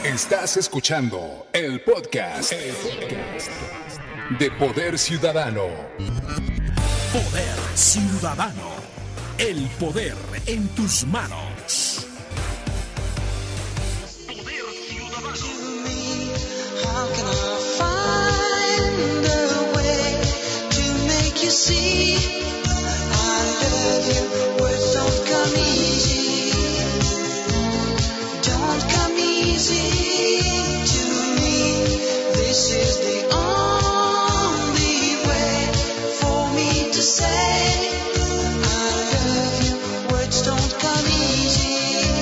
Estás escuchando el podcast de Poder Ciudadano. Poder Ciudadano. El poder en tus manos. Poder Ciudadano. How can I find a way to make you see I love you? Words don't come easy. Don't come easy to me. This is the only way for me to say I love you. Words don't come easy.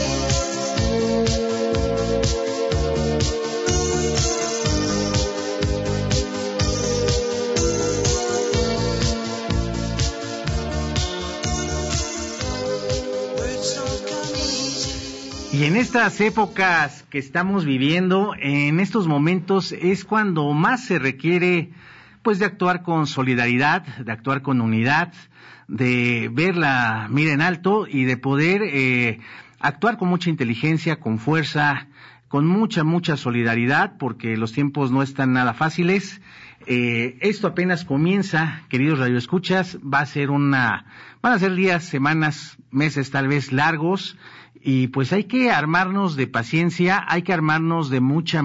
Y en estas épocas que estamos viviendo, en estos momentos es cuando más se requiere pues de actuar con solidaridad, de actuar con unidad, de ver la mira en alto y de poder actuar con mucha inteligencia, con fuerza, con mucha solidaridad, porque los tiempos no están nada fáciles. Esto apenas comienza, queridos radioescuchas, van a ser días, semanas, meses tal vez largos, y pues hay que armarnos de paciencia, hay que armarnos de mucha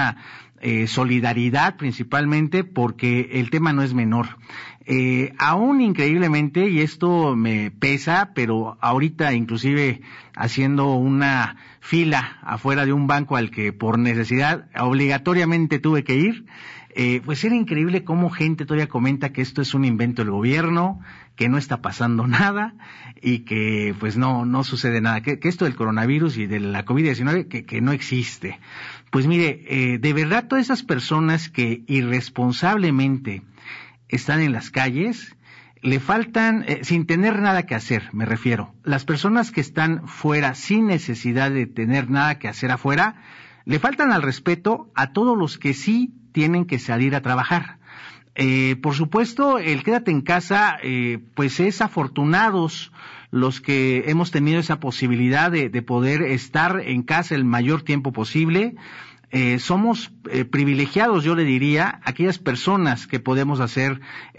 solidaridad principalmente, porque el tema no es menor. Aún increíblemente, y esto me pesa, pero ahorita inclusive haciendo una fila afuera de un banco al que por necesidad obligatoriamente tuve que ir, pues era increíble cómo gente todavía comenta que esto es un invento del gobierno, que no está pasando nada y que pues no sucede nada, que esto del coronavirus y de la COVID-19 que no existe. Pues mire, de verdad todas esas personas que irresponsablemente están en las calles, le faltan, sin tener nada que hacer, me refiero, las personas que están fuera sin necesidad de tener nada que hacer afuera, le faltan al respeto a todos los que sí tienen que salir a trabajar. Por supuesto, el quédate en casa, pues es afortunados los que hemos tenido esa posibilidad de poder estar en casa el mayor tiempo posible. Somos privilegiados, yo le diría, aquellas personas que podemos hacer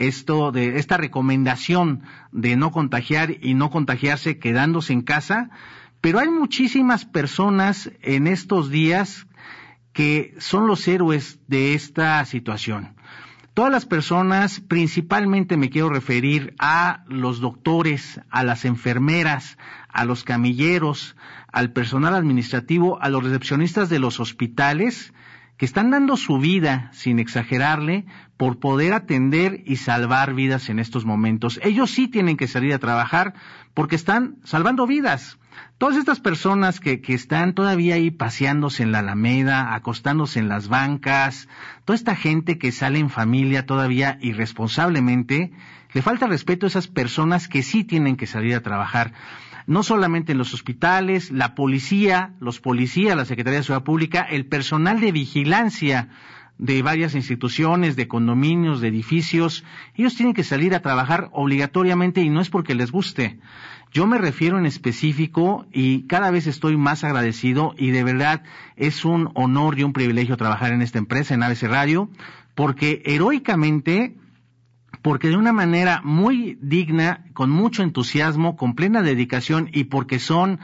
esta recomendación de no contagiar y no contagiarse quedándose en casa, pero hay muchísimas personas en estos días que son los héroes de esta situación. Todas las personas, principalmente me quiero referir a los doctores, a las enfermeras, a los camilleros, al personal administrativo, a los recepcionistas de los hospitales, que están dando su vida, sin exagerarle, por poder atender y salvar vidas en estos momentos. Ellos sí tienen que salir a trabajar porque están salvando vidas. Todas estas personas que están todavía ahí paseándose en la Alameda, acostándose en las bancas, toda esta gente que sale en familia todavía irresponsablemente, le falta respeto a esas personas que sí tienen que salir a trabajar. No solamente en los hospitales, la policía, los policías, la Secretaría de Seguridad Pública, el personal de vigilancia de varias instituciones, de condominios, de edificios, ellos tienen que salir a trabajar obligatoriamente y no es porque les guste. Yo me refiero en específico y cada vez estoy más agradecido y de verdad es un honor y un privilegio trabajar en esta empresa, en ABC Radio, porque heroicamente, porque de una manera muy digna, con mucho entusiasmo, con plena dedicación y porque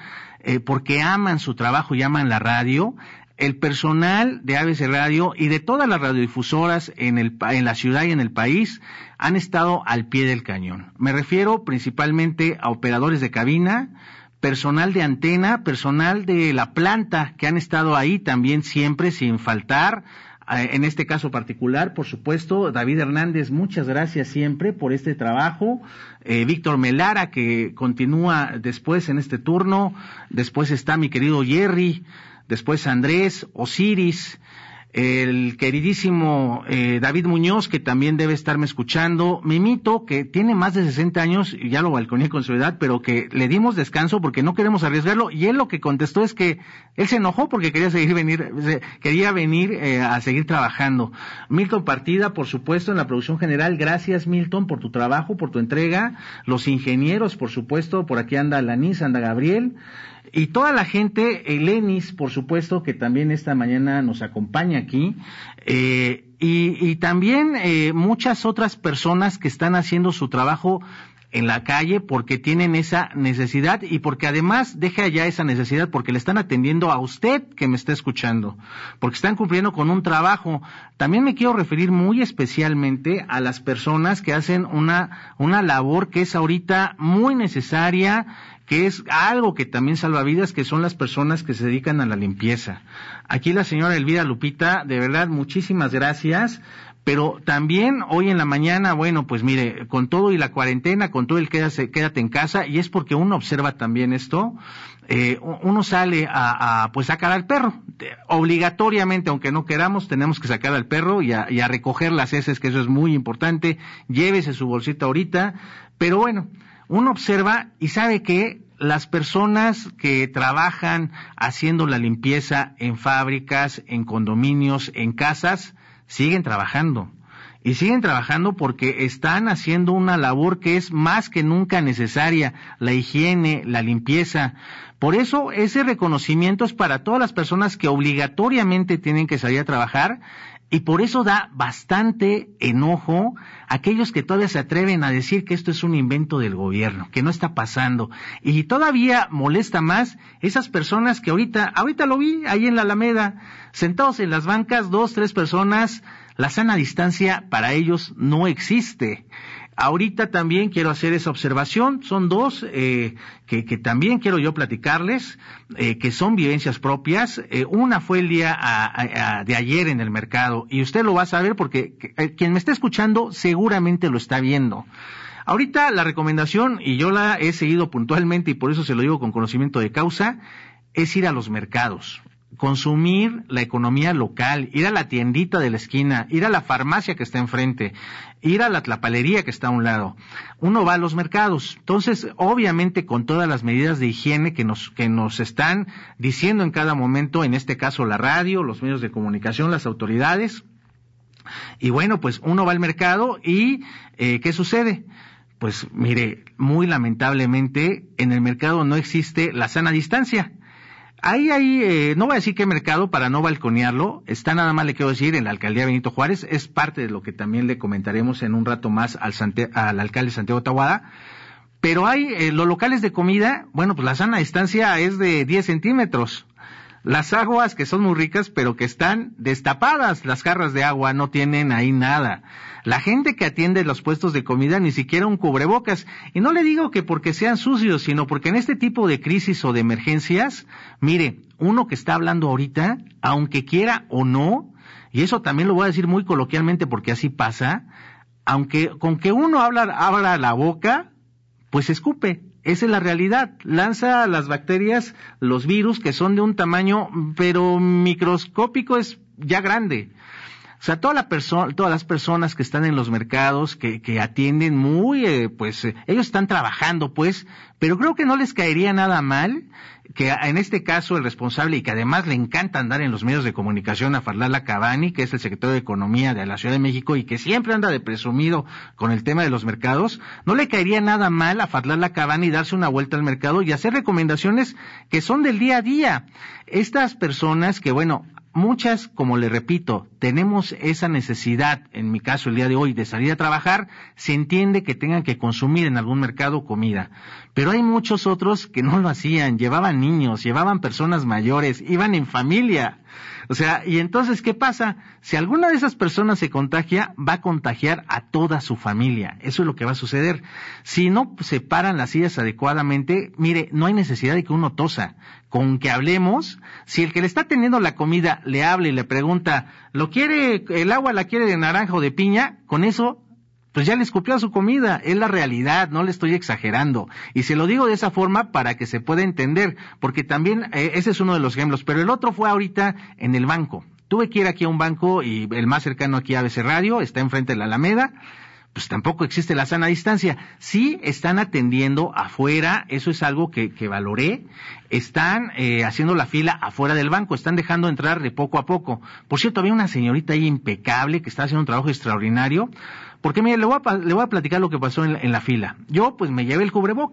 aman su trabajo y aman la radio, el personal de ABC Radio y de todas las radiodifusoras en la ciudad y en el país han estado al pie del cañón. Me refiero principalmente a operadores de cabina, personal de antena, personal de la planta que han estado ahí también siempre sin faltar. En este caso particular, por supuesto, David Hernández, muchas gracias siempre por este trabajo. Víctor Melara, que continúa después en este turno. Después está mi querido Jerry. Después Andrés, Osiris, el queridísimo David Muñoz, que también debe estarme escuchando, Mimito, que tiene más de 60 años, y ya lo balconeé con su edad, pero que le dimos descanso porque no queremos arriesgarlo, y él lo que contestó es que él se enojó porque quería venir a seguir trabajando. Milton Partida, por supuesto, en la producción general, gracias Milton por tu trabajo, por tu entrega, los ingenieros, por supuesto, por aquí anda Lanis, anda Gabriel, Y toda la gente, Lenis, por supuesto, que también esta mañana nos acompaña aquí, y también muchas otras personas que están haciendo su trabajo en la calle porque tienen esa necesidad y porque además deja ya esa necesidad porque le están atendiendo a usted que me está escuchando, porque están cumpliendo con un trabajo. También me quiero referir muy especialmente a las personas que hacen una labor que es ahorita muy necesaria, que es algo que también salva vidas, que son las personas que se dedican a la limpieza. Aquí la señora Elvira Lupita, de verdad, muchísimas gracias. Pero también hoy en la mañana, bueno, pues mire, con todo y la cuarentena, con todo el quédate en casa, y es porque uno observa también esto, uno sale a sacar al perro. Obligatoriamente, aunque no queramos, tenemos que sacar al perro y a recoger las heces, que eso es muy importante. Llévese su bolsita ahorita. Pero bueno, uno observa y sabe que las personas que trabajan haciendo la limpieza en fábricas, en condominios, en casas, siguen trabajando. Y siguen trabajando porque están haciendo una labor que es más que nunca necesaria, la higiene, la limpieza. Por eso ese reconocimiento es para todas las personas que obligatoriamente tienen que salir a trabajar, y por eso da bastante enojo a aquellos que todavía se atreven a decir que esto es un invento del gobierno, que no está pasando. Y todavía molesta más esas personas que ahorita lo vi ahí en la Alameda, sentados en las bancas, 2, 3 personas. La sana distancia para ellos no existe. Ahorita también quiero hacer esa observación, son dos que también quiero yo platicarles, que son vivencias propias. Una fue el día de ayer en el mercado, y usted lo va a saber porque quien me está escuchando seguramente lo está viendo. Ahorita la recomendación, y yo la he seguido puntualmente y por eso se lo digo con conocimiento de causa, es ir a los mercados. Consumir la economía local, ir a la tiendita de la esquina, ir a la farmacia que está enfrente, ir a la tlapalería que está a un lado. Uno va a los mercados. Entonces, obviamente, con todas las medidas de higiene que nos están diciendo en cada momento, en este caso la radio, los medios de comunicación, las autoridades. Y bueno, pues uno va al mercado y ¿qué sucede? Pues mire, muy lamentablemente en el mercado no existe la sana distancia. Ahí, no voy a decir qué mercado para no balconearlo, está nada más le quiero decir en la alcaldía Benito Juárez, es parte de lo que también le comentaremos en un rato más al alcalde Santiago Taboada, pero hay los locales de comida, bueno, pues la sana distancia es de 10 centímetros. Las aguas que son muy ricas, pero que están destapadas, las jarras de agua no tienen ahí nada. La gente que atiende los puestos de comida ni siquiera un cubrebocas. Y no le digo que porque sean sucios, sino porque en este tipo de crisis o de emergencias, mire, uno que está hablando ahorita, aunque quiera o no, y eso también lo voy a decir muy coloquialmente porque así pasa, aunque con que uno abra la boca, pues escupe. Esa es la realidad, lanza las bacterias, los virus que son de un tamaño, pero microscópico, es ya grande. O sea, todas las personas que están en los mercados, que atienden muy, ellos están trabajando, pues, pero creo que no les caería nada mal que en este caso el responsable, y que además le encanta andar en los medios de comunicación, a Fadlala Cavani, que es el secretario de Economía de la Ciudad de México y que siempre anda de presumido con el tema de los mercados, no le caería nada mal a Fadlala Cavani darse una vuelta al mercado y hacer recomendaciones que son del día a día. Estas personas que, bueno, muchas, como le repito, tenemos esa necesidad, en mi caso el día de hoy, de salir a trabajar, se entiende que tengan que consumir en algún mercado comida. Pero hay muchos otros que no lo hacían, llevaban niños, llevaban personas mayores, iban en familia. O sea, y entonces, ¿qué pasa? Si alguna de esas personas se contagia, va a contagiar a toda su familia. Eso es lo que va a suceder. Si no se paran las sillas adecuadamente, mire, no hay necesidad de que uno tosa. Con que hablemos, si el que le está teniendo la comida le habla y le pregunta, el agua la quiere de naranja o de piña, con eso, pues ya le escupió a su comida. Es la realidad, no le estoy exagerando. Y se lo digo de esa forma para que se pueda entender, porque también ese es uno de los ejemplos. Pero el otro fue ahorita en el banco. Tuve que ir aquí a un banco y el más cercano aquí a ABC Radio, está enfrente de la Alameda. Pues tampoco existe la sana distancia. Sí están atendiendo afuera, eso es algo que valoré. Están haciendo la fila afuera del banco, están dejando entrar de poco a poco. Por cierto, había una señorita ahí impecable que está haciendo un trabajo extraordinario. Porque mire, le voy a platicar lo que pasó en la fila. Yo pues me llevé el cubrebocas,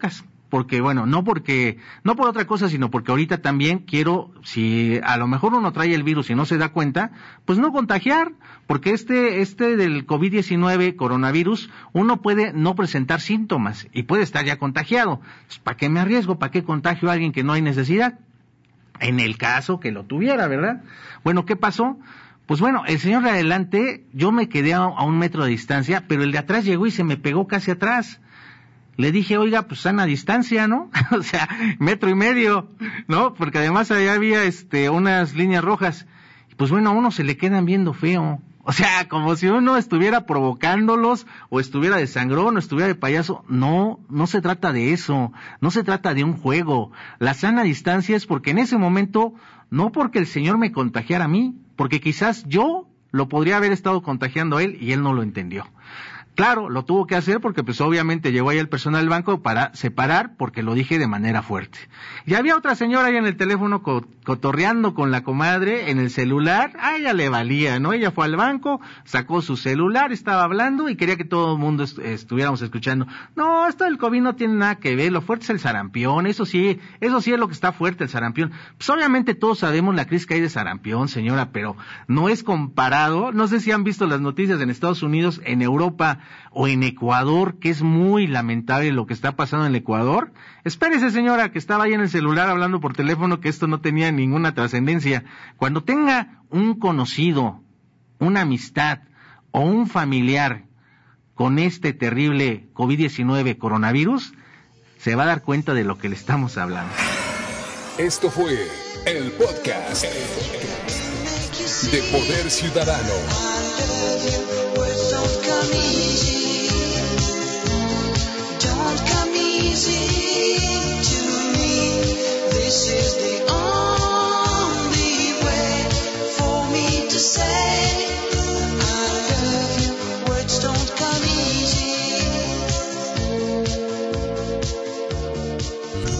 porque bueno, no por otra cosa, sino porque ahorita también quiero, si a lo mejor uno trae el virus y no se da cuenta, pues no contagiar, porque este del COVID-19, coronavirus, uno puede no presentar síntomas y puede estar ya contagiado. Pues, ¿para qué me arriesgo? ¿Para qué contagio a alguien que no hay necesidad? En el caso que lo tuviera, ¿verdad? Bueno, ¿qué pasó? Pues bueno, el señor de adelante, yo me quedé a 1 metro de distancia, pero el de atrás llegó y se me pegó casi atrás. Le dije, oiga, pues sana distancia, ¿no? O sea, 1.5 metros, ¿no? Porque además allá había unas líneas rojas. Pues bueno, a uno se le quedan viendo feo. O sea, como si uno estuviera provocándolos, o estuviera de sangrón, o estuviera de payaso. No se trata de eso. No se trata de un juego. La sana distancia es porque en ese momento, no porque el señor me contagiara a mí, porque quizás yo lo podría haber estado contagiando a él y él no lo entendió. Claro, lo tuvo que hacer porque pues obviamente llegó ahí el personal del banco para separar, porque lo dije de manera fuerte. Y había otra señora ahí en el teléfono cotorreando con la comadre en el celular. A ella le valía, ¿no? Ella fue al banco, sacó su celular, estaba hablando y quería que todo el mundo estuviéramos escuchando. No, esto del COVID no tiene nada que ver, lo fuerte es el sarampión, eso sí es lo que está fuerte, el sarampión. Pues obviamente todos sabemos la crisis que hay de sarampión, señora, pero no es comparado. No sé si han visto las noticias en Estados Unidos, en Europa o en Ecuador, que es muy lamentable lo que está pasando en el Ecuador. Espérese, señora, que estaba ahí en el celular hablando por teléfono, que esto no tenía ninguna trascendencia. Cuando tenga un conocido, una amistad o un familiar con este terrible COVID-19 coronavirus, se va a dar cuenta de lo que le estamos hablando. Esto fue el podcast de Poder Ciudadano. Don't come easy to me. This is the only way for me to say I love you. Words don't come easy.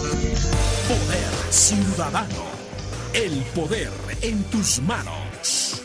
Poder Ciudadano. El poder en tus manos.